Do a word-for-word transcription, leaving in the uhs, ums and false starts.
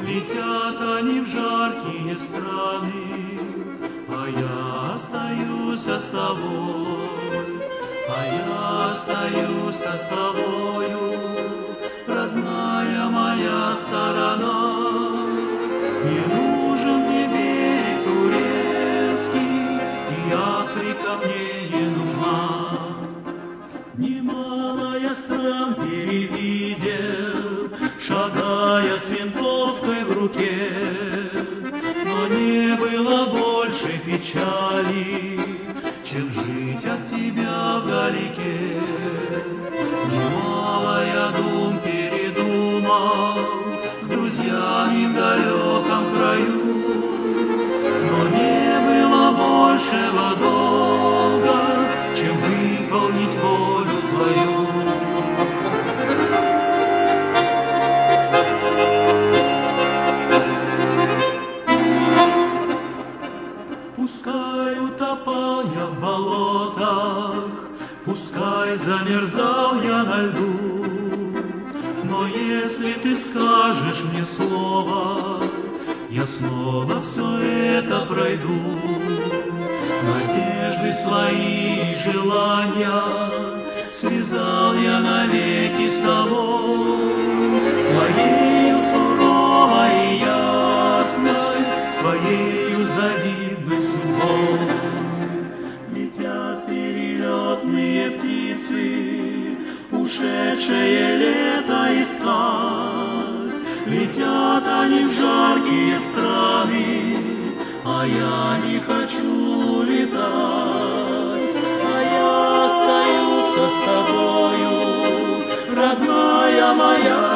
Летят они в жаркие страны, а я остаюсь с тобой, а я остаюсь с тобою, родная моя сторона. Не нужен мне берег турецкий, и Африка мне не нужна. Немало я стран перевидел, шагая с винтовкой в руке, но не было больше печали, чем жить от тебя вдалеке. Немало я дум передумал с друзьями в далеком краю, но не было большего долга, чем выполнить волю твою. Пускай утопал я в болотах, пускай замерзал я на льду, но если ты скажешь мне слово, я снова все это пройду. Надежды свои и желания связал я навеки с тобой, с твоею суровой и ясной, с твоею завидной судьбой. Летят перелетные птицы, ушедшее лето искать. Летят они в жаркие страны, а я не хочу летать. А я остаюсь с тобою, родная моя